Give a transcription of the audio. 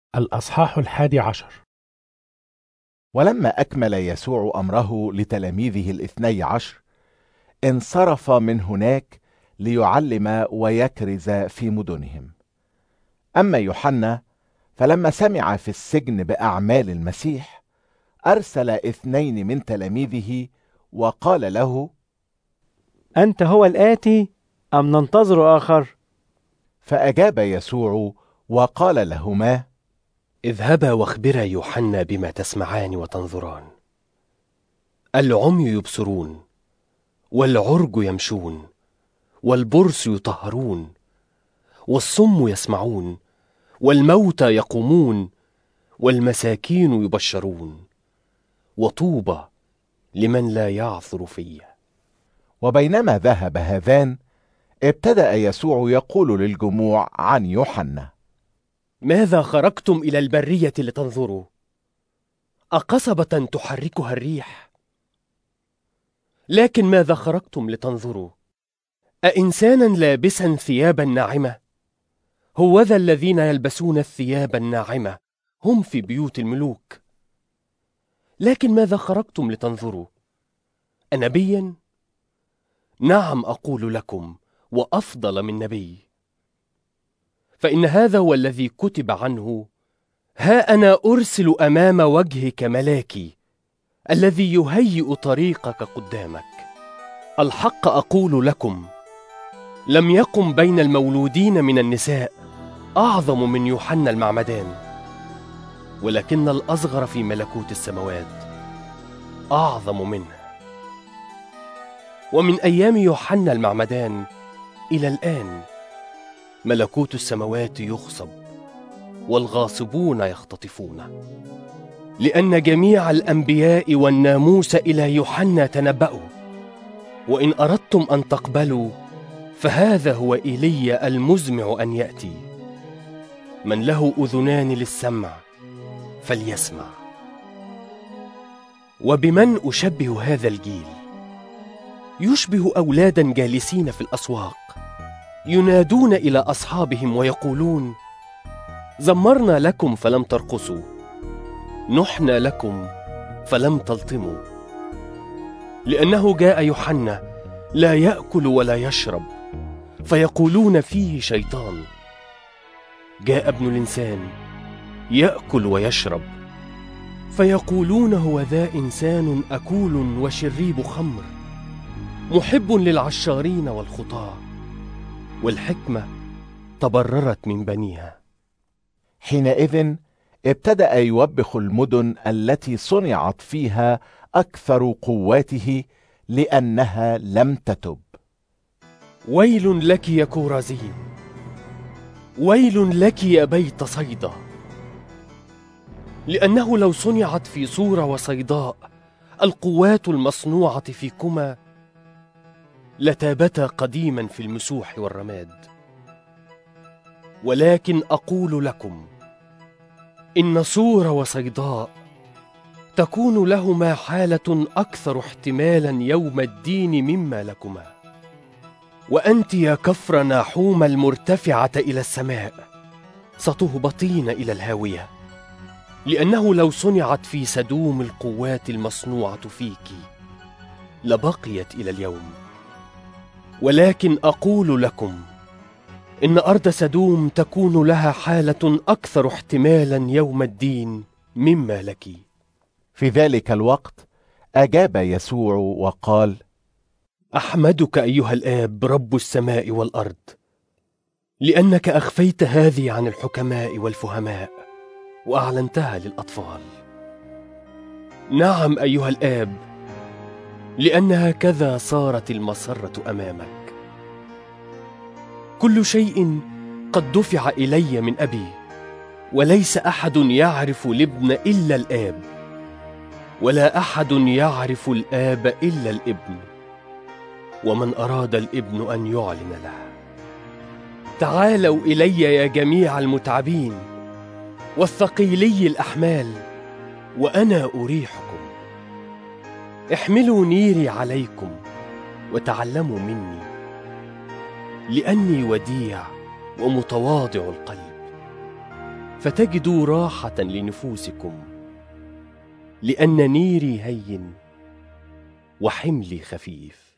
الأصحاح 11. ولما أكمل يسوع أمره لتلاميذه 12 انصرف من هناك ليعلم ويكرز في مدنهم. أما يوحنا فلما سمع في السجن بأعمال المسيح أرسل 2 من تلاميذه وقال له: أنت هو الآتي أم ننتظر آخر؟ فأجاب يسوع وقال لهما: اذهبا واخبرا يوحنا بما تسمعان وتنظران. العمي يبصرون، والعرج يمشون، والبرص يطهرون، والصم يسمعون، والموتى يقومون، والمساكين يبشرون، وطوبى لمن لا يعثر في. وبينما ذهب هذان ابتدأ يسوع يقول للجموع عن يوحنا: ماذا خرجتم إلى البرية لتنظروا؟ أقصبة تحركها الريح؟ لكن ماذا خرجتم لتنظروا؟ أإنسانا لابسا ثيابا ناعمة؟ هوذا الذين يلبسون الثياب الناعمة هم في بيوت الملوك. لكن ماذا خرجتم لتنظروا؟ أنبيا؟ نعم أقول لكم، وأفضل من نبي. فإن هذا هو الذي كتب عنه: ها أنا أرسل أمام وجهك ملاكي الذي يهيئ طريقك قدامك. الحق أقول لكم، لم يقم بين المولودين من النساء أعظم من يوحنا المعمدان، ولكن الأصغر في ملكوت السماوات أعظم منه. ومن أيام يوحنا المعمدان إلى الآن ملكوت السماوات يغصب، والغاصبون يختطفونه. لأن جميع الأنبياء والناموس إلى يوحنا تنبأوا، وإن أردتم أن تقبلوا فهذا هو إيليا المزمع أن يأتي. من له أذنان للسمع فليسمع. وبمن أشبه هذا الجيل؟ يشبه أولادا جالسين في الأسواق ينادون إلى أصحابهم ويقولون: زمرنا لكم فلم ترقصوا، نحنا لكم فلم تلطموا. لأنه جاء يوحنا لا يأكل ولا يشرب، فيقولون فيه شيطان. جاء ابن الإنسان يأكل ويشرب، فيقولون هو ذا إنسان أكول وشريب خمر، محب للعشارين والخطاة، والحكمة تبررت من بنيها. حينئذ ابتدأ يوبخ المدن التي صنعت فيها أكثر قواته لأنها لم تتب. ويل لك يا كورازين، ويل لك يا بيت صيدا، لأنه لو صنعت في صورة وصيداء القوات المصنوعة فيكما لتابتا قديما في المسوح والرماد. ولكن أقول لكم إن صور وصيداء تكون لهما حالة أكثر احتمالا يوم الدين مما لكما. وأنت يا كفر ناحوم المرتفعة إلى السماء ستهبطين إلى الهاوية، لأنه لو صنعت في سدوم القوات المصنوعة فيك لبقيت إلى اليوم. ولكن أقول لكم إن أرض سدوم تكون لها حالة أكثر احتمالا يوم الدين مما لك. في ذلك الوقت أجاب يسوع وقال: أحمدك أيها الآب رب السماء والأرض، لأنك أخفيت هذه عن الحكماء والفهماء وأعلنتها للأطفال. نعم أيها الآب، لأن هكذا صارت المسرة أمامك. كل شيء قد دفع إلي من أبي، وليس أحد يعرف الابن إلا الآب، ولا أحد يعرف الآب إلا الابن، ومن أراد الابن أن يعلن له. تعالوا إلي يا جميع المتعبين والثقيلي الأحمال، وأنا أريحكم. احملوا نيري عليكم وتعلموا مني، لأني وديع ومتواضع القلب، فتجدوا راحة لنفوسكم، لأن نيري هين وحملي خفيف.